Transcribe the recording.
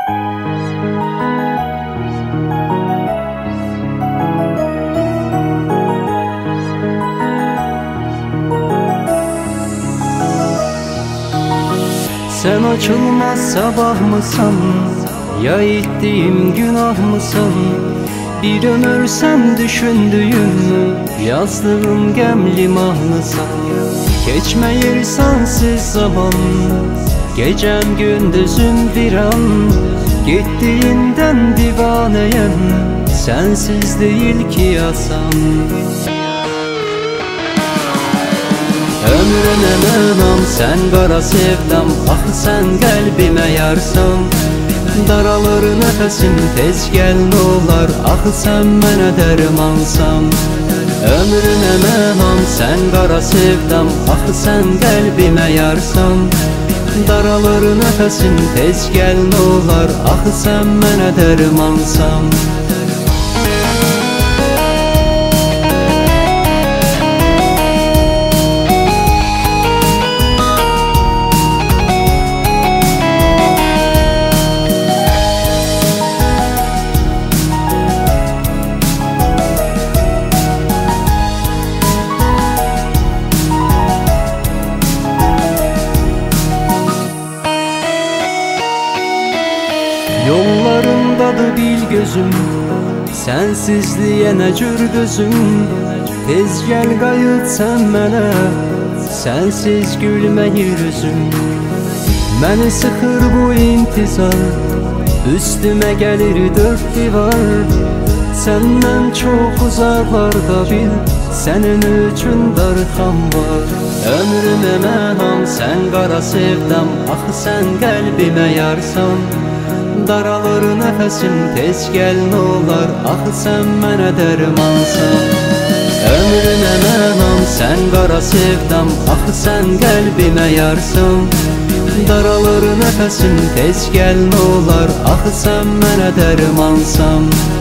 Sen açılmaz sabah mısın, ya ettiğim günah mısın? Bir ömürsem düşündüğüm, yazdığım gemli mahnısın. Geçmeyir sensiz zaman, gecem gündüzüm bir an. Gittiğinden divaneyim, sensiz değil ki yasam. Ömrüne mənam, sen qara sevdam. Axı sen qəlbimə yarsan. Daralır nəfəsim, tez gəl nə olar. Axı sen mənə dərmansan. Ömrüne mənam, sen qara sevdam. Axı sen qəlbimə yarsan. Daralır nəfəsim, tez gəl nə olar. Axı sen mənə dərmansan. Yollarındadır bil gözüm, sensizliğe ne cür dözüm. Tez gel qayıt sen mənə, sensiz gülməyir üzüm. Məni sıxır bu intizar, üstüme gelir dört divar. Senden çok uzaklarda bil, senin üçün darxam var. Ömrüme mənam, sen qara sevdam. Axı sen qəlbimə yarsan. Daralır nəfəsim, tez gəl nə olar. Axı sen mənə dərmansan. Ömrünə mənam, sen qara sevdam. Axı sen qəlbimə yarsan. Daralır nəfəsim, tez gəl nə olar. Axı sen mənə dərmansan.